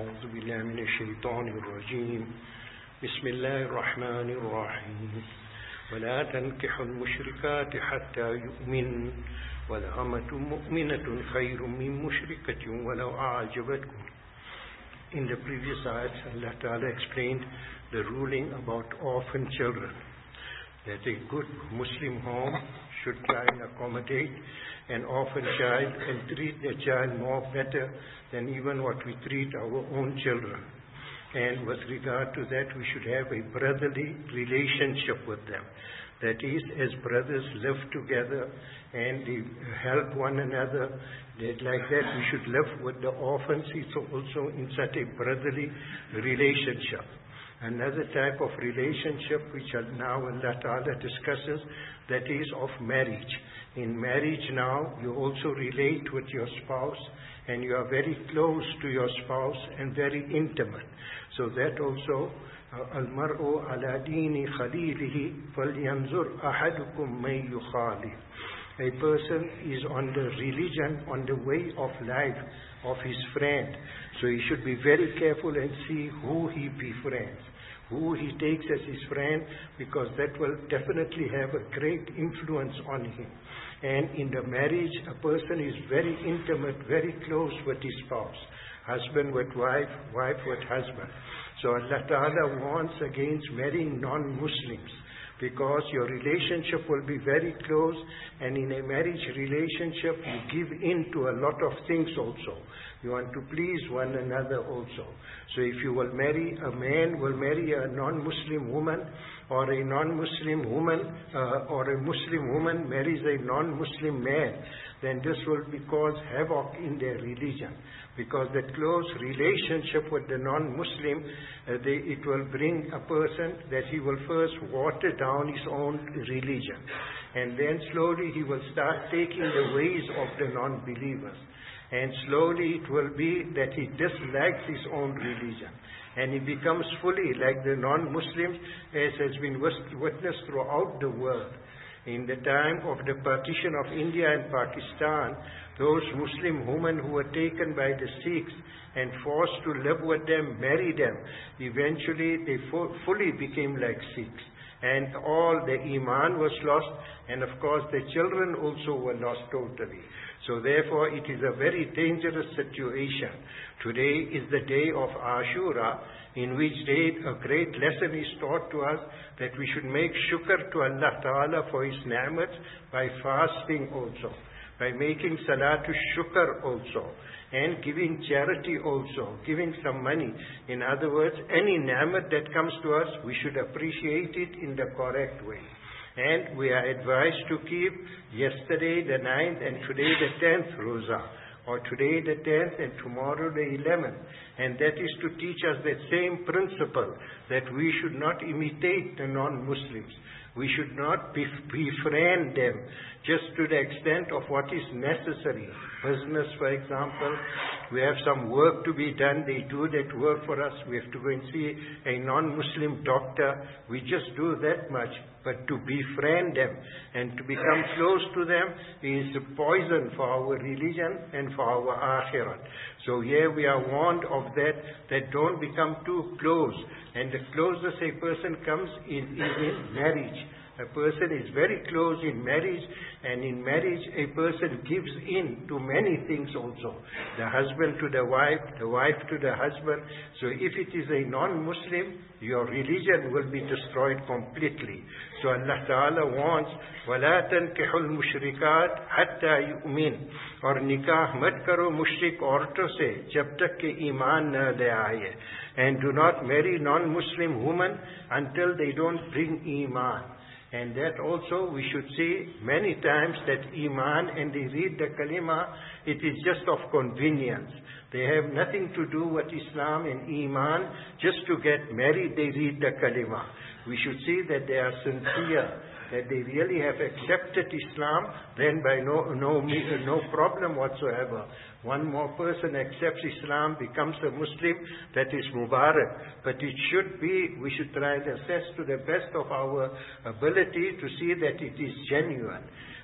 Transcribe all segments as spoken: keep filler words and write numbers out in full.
أعوذ بالله من الشيطان الرجيم بسم الله الرحمن الرحيم ولا تنكحوا المشركات حتى يؤمن ولأمة مؤمنة خير من مشركة ولو أعجبتكم. In the previous ayat, Allah Ta'ala explained the ruling about orphan children, that a good Muslim home should try and accommodate an orphan child and treat the child more better than even what we treat our own children. And with regard to that, we should have a brotherly relationship with them. That is, as brothers live together and they help one another, that like that we should live with the orphans. It's also in such a brotherly relationship. Another type of relationship which now Allah Ta'ala discusses, that is of marriage. In marriage now, you also relate with your spouse and you are very close to your spouse and very intimate. So that also, Al-mar'u ala dini khalilihi falyanzur ahadukum may yukhalif. A person is on the religion, on the way of life of his friend. So he should be very careful and see who he befriends, who he takes as his friend, because that will definitely have a great influence on him. And in the marriage, a person is very intimate, very close with his spouse, husband with wife, wife with husband. So Allah Ta'ala warns against marrying non-Muslims, because your relationship will be very close, and in a marriage relationship you give in to a lot of things also. You want to please one another also. So if you will marry, a man will marry a non-Muslim woman, or a non-Muslim woman, uh, or a Muslim woman marries a non-Muslim man, then this will be cause havoc in their religion. Because that close relationship with the non-Muslim, uh, they, it will bring a person that he will first water down his own religion. And then slowly he will start taking the ways of the non-believers. And slowly it will be that he dislikes his own religion. And he becomes fully like the non-Muslims, as has been witnessed throughout the world. In the time of the partition of India and Pakistan, those Muslim women who were taken by the Sikhs and forced to live with them, marry them, eventually they fully became like Sikhs. And all the Iman was lost, and of course the children also were lost totally. So therefore it is a very dangerous situation. Today is the day of Ashura, in which day a great lesson is taught to us, that we should make shukr to Allah Ta'ala for His ni'mat by fasting also, by making salatul shukr also, and giving charity also, giving some money. In other words, any ni'mat that comes to us, we should appreciate it in the correct way. And we are advised to keep yesterday the ninth and today the tenth Roza, or today the tenth and tomorrow the eleventh. And that is to teach us that same principle, that we should not imitate the non-Muslims. We should not befriend them just to the extent of what is necessary. Business, for example, we have some work to be done, they do that work for us. We have to go and see a non-Muslim doctor. We just do that much. But to befriend them and to become close to them is poison for our religion and for our akhirat. So here we are warned of that, that don't become too close. And the closest a person comes in, is in marriage. A person is very close in marriage, and in marriage a person gives in to many things also. The husband to the wife, the wife to the husband. So if it is a non-Muslim, your religion will be destroyed completely. So Allah Ta'ala warns, وَلَا تَنْكِحُوا الْمُشْرِكَاتِ حَتَّى يُؤْمِنْ. और निकाह मत करो मुशरिक औरतों से जब तक के ईमान न ले आए. And do not marry non-Muslim women until they don't bring iman. And that also we should see many times that Iman, and they read the Kalima, it is just of convenience. They have nothing to do with Islam and Iman. Just to get married, they read the Kalima. We should see that they are sincere, that they really have accepted Islam, then by no, no, no problem whatsoever. One more person accepts Islam, becomes a Muslim, that is Mubarak. But it should be, we should try and assess to the best of our ability to see that it is genuine.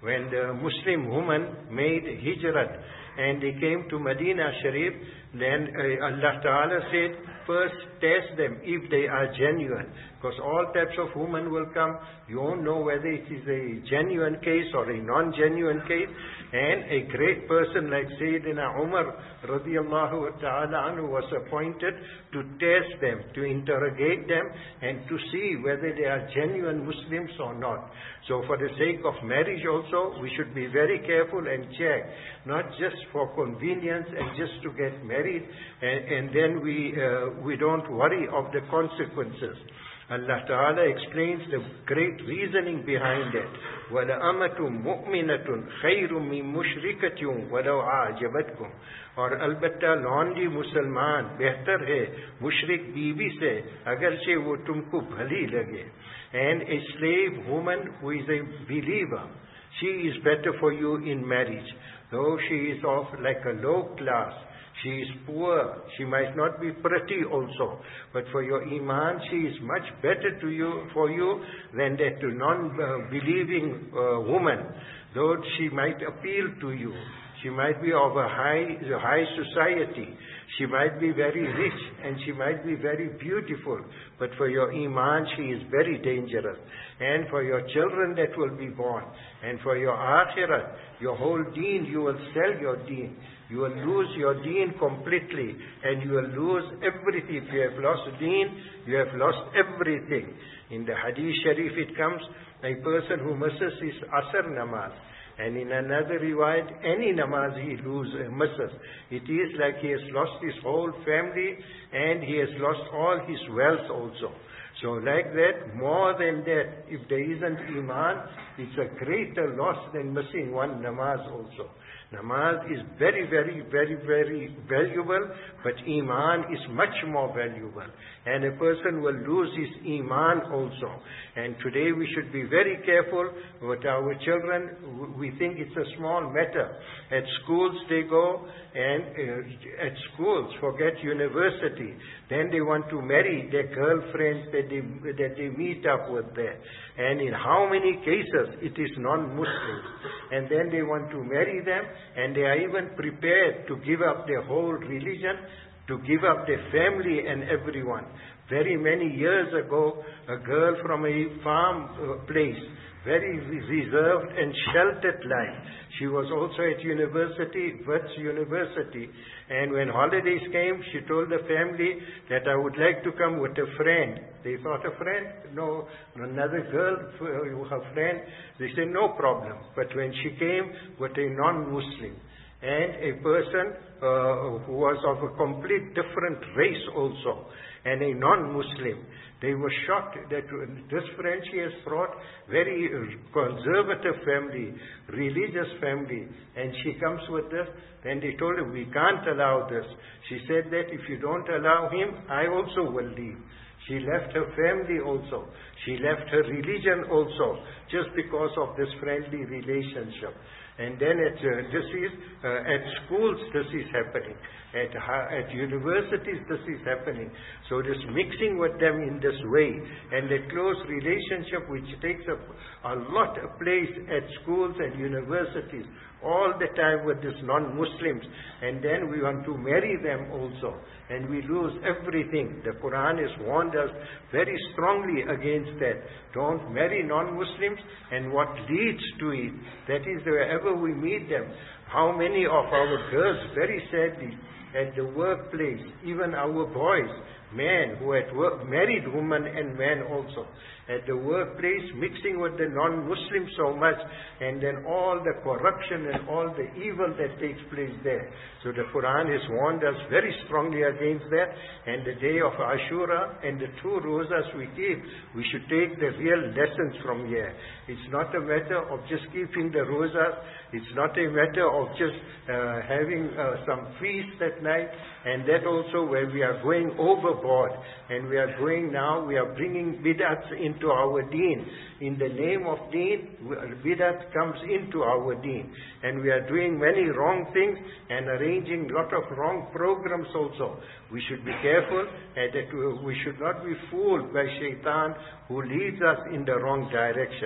when the Muslim woman made hijrat and they came to Medina Sharif, then uh, Allah Ta'ala said, first test them if they are genuine. Because all types of women will come. You won't know whether it is a genuine case or a non-genuine case. And a great person like Sayyidina Umar radiallahu ta'ala anhu was appointed to test them, to interrogate them and to see whether they are genuine Muslims or not. So for the sake of marriage also, we should be very careful and check, not just for convenience and just to get married and, and then we, uh, we don't worry of the consequences. Allah Ta'ala explains the great reasoning behind it. وَلَأَمَةٌ مُؤْمِنَةٌ خَيْرٌ مِّن مُشْرِكَةٍ وَلَوْ أَعْجَبَتْكُمْ. और अलबत्ता लॉन्डी मुसलमान बेहतर है मुशरिक बीवी से अगरचे वो तुमको भली लगे. And a slave woman who is a believer, she is better for you in marriage. Though she is of like a low class, she is poor, she might not be pretty also, but for your iman she is much better to you, for you than that non-believing uh, woman. Though she might appeal to you, she might be of a high, high society, she might be very rich and she might be very beautiful, but for your iman she is very dangerous. And for your children that will be born, and for your akhirat, your whole deen, you will sell your deen. You will lose your deen completely, and you will lose everything. If you have lost deen, you have lost everything. In the Hadith Sharif it comes, a person who misses his Asr namaz, and in another riwayat, any namaz he loses, uh, misses. It is like he has lost his whole family, and he has lost all his wealth also. So like that, more than that, if there isn't iman, it's a greater loss than missing one namaz also. Namaz is very, very, very, very valuable, but iman is much more valuable. And a person will lose his iman also. And today we should be very careful with our children. We think it's a small matter. At schools they go, and uh, at schools, forget university, then they want to marry their girlfriends that they, that they meet up with there. And in how many cases it is non-Muslims. And then they want to marry them, and they are even prepared to give up their whole religion, to give up their family and everyone. Very many years ago, a girl from a farm uh, place, very reserved and sheltered life. She was also at university, Wits University, and when holidays came, she told the family that I would like to come with a friend. They thought, a friend? No, another girl, her friend. They said, no problem. But when she came with a non-Muslim, and a person uh, who was of a complete different race also, and a non-Muslim, they were shocked that this friend she has brought, very conservative family, religious family, and she comes with this. Then they told her, we can't allow this. She said that if you don't allow him, I also will leave. She left her family also. She left her religion also, just because of this friendly relationship. And then at, uh, this is, uh, at schools this is happening. At, at universities this is happening. So this mixing with them in this way, and the close relationship which takes up a lot of place at schools and universities, all the time with these non-Muslims, and then we want to marry them also, and we lose everything. The Quran has warned us very strongly against that. Don't marry non-Muslims, and what leads to it, that is wherever we meet them. How many of our girls, very sadly, at the workplace, even our boys, men who at work, married women and men also, at the workplace mixing with the non-Muslims so much, and then all the corruption and all the evil that takes place there. So the Quran has warned us very strongly against that, and the day of Ashura and the two rosas we keep, we should take the real lessons from here. It's not a matter of just keeping the rosas, it's not a matter of just uh, having uh, some feast at night, and that also where we are going overboard, and we are going now, we are bringing bid'ats into our deen. In the name of deen, bid'at comes into our deen, and we are doing many wrong things and arranging lot of wrong programs also. We should be careful, and that we should not be fooled by shaitan who leads us in the wrong direction.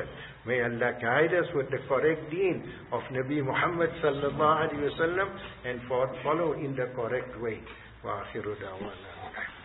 May Allah guide us with the correct deen of Nabi Muhammad sallallahu alaihi wasallam and follow in the correct way. Wa akhiru da'wana.